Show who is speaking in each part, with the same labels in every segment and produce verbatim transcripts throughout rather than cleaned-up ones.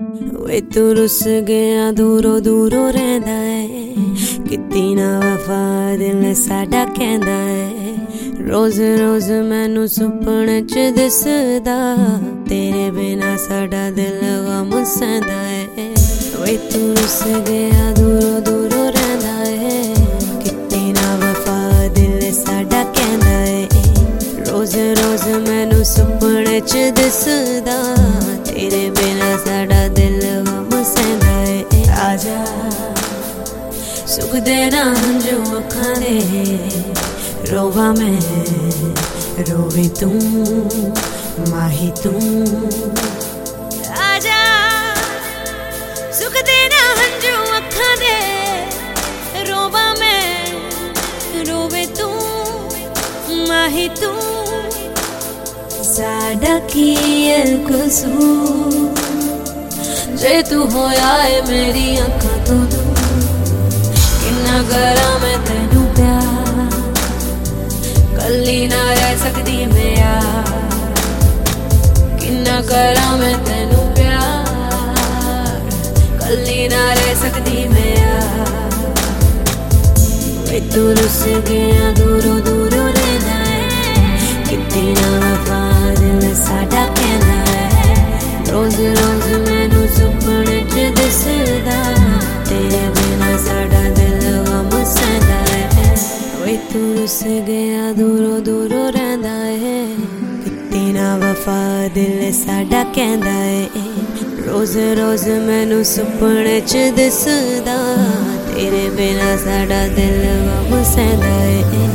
Speaker 1: वे तू रुस गया दूरों दूरों रहंदा है, कितनी ना वफा दिल साडा कहंदा है। रोज रोज मैनू सुपने च दिसदा, तेरे बिना साडा दिल गम सहंदा है। वे तू रुस गया दूरों दूरों रहंदा है, कितनी ना वफा दिल साडा कहंदा है। रोज रोज मैनू सुपने च दिसदा, तेरे बिना साडा दिल गम सहंदा है। आजा सुख देना हंजू अखां दे, रोवा मैं रोवे तू माही तू। आजा सुख देना हंजू अखां दे, रोवा मैं रोवे तू माही तू। साडा की कसूर जे तू होया है मेरी अखां तो दूर। किन्ना करा मैं तेनू प्यार, कल्ली ना रह सकदी मैं यार। किन्ना करा मैं तेनू प्यार, कल्ली ना रह सकदी मैं यार। वे तू रुस गया दूरों दूरों रहंदा है, कितनी ना वफा दिल साडा कहंदा है। रोज रोज मैनू सुपने च दिसदा, तेरे बिना साडा दिल गम सहंदा है। वे तू रुस गया दूरों दूरों रहंदा है, कितनी ना वफा दिल साडा कहंदा है। रोज रोज मैनू सुपने च दिसदा, तेरे बिना साडा दिल गम सहंदा है।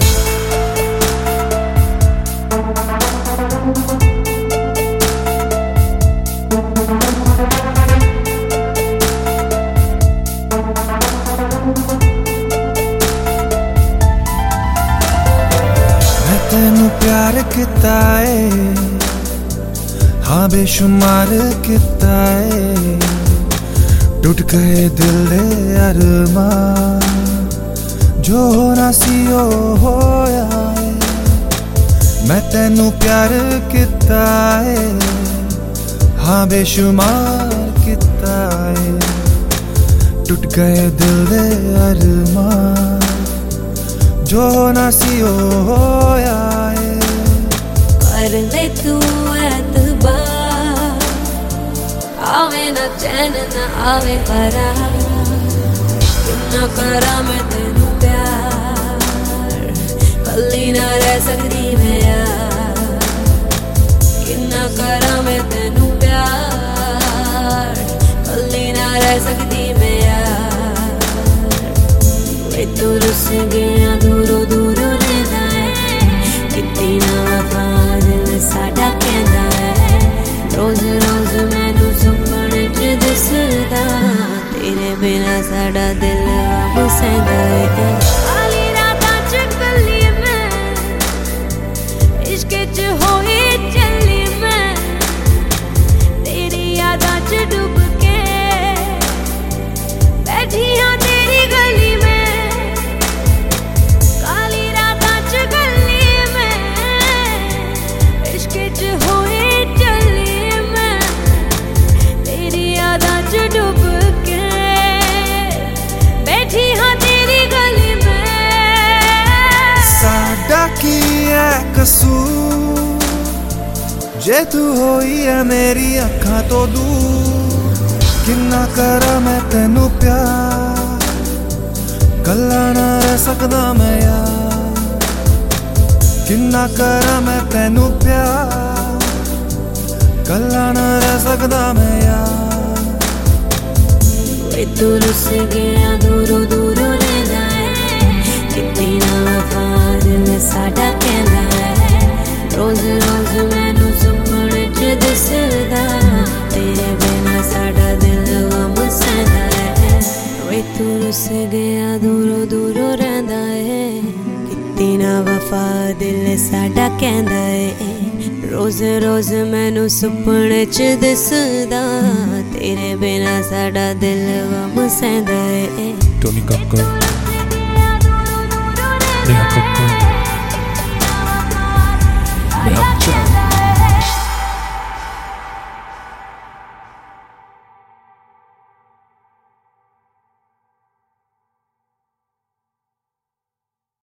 Speaker 2: तेनू प्यार किता है, हाँ बेशुमार किता है। टूट गए दिल दे अरमान, जो होना सी ओ होया है। मैं तेनू प्यार किता है, हाँ बेशुमार किता है। टूट गए दिल दे अरमान, जो ना सी होया है।
Speaker 1: कर ले तू एतबार, आवे ना चैन ना आवे करार। किन्ना करा मैं तेनू प्यार, कल्ली ना रह सकदी मैं यार। किन्ना करा मैं तेनू प्यार, कल्ली ना रह सकदी मैं यार। वे तू रुस गया दूरों दूरों रहंदा है, कितनी ना वफा दिल साडा कहंदा है। रोज रोज मैनू सुपने च दिसदा, तेरे बिना साडा दिल गम सहंदा है। काली रातां च कल्ली मैं, इश्क च होई चली मैं। तेरी यादां च डुब के बैठी हां तेरी गली में।
Speaker 2: की है कसूर जे तू होई है मेरी अखां तो दूर। किन्ना करा मैं तेनू प्यार, कल्ला ना रह सकदा मैं यार। किन्ना करा मैं तेनू प्यार, कल्ला ना रह सकदा मैं यार।
Speaker 1: वे तू रुस गया दूरों दूरों रहंदा है, कितनी ना वफा दिल साडा कहंदा है। रोज रोज मैनू सुपने च दिसदा, तेरे बिना साडा दिल गम सहंदा है। वे तू रुस गया दूरों दूरों रहंदा है, कितनी ना वफा दिल साडा कहंदा है। रोज रोज मैनू सुपने च दिसदा, तेरे बिना साडा दिल गम सहंदा है।
Speaker 2: टोनी कक्कर, नेहा कक्कर, मैं अब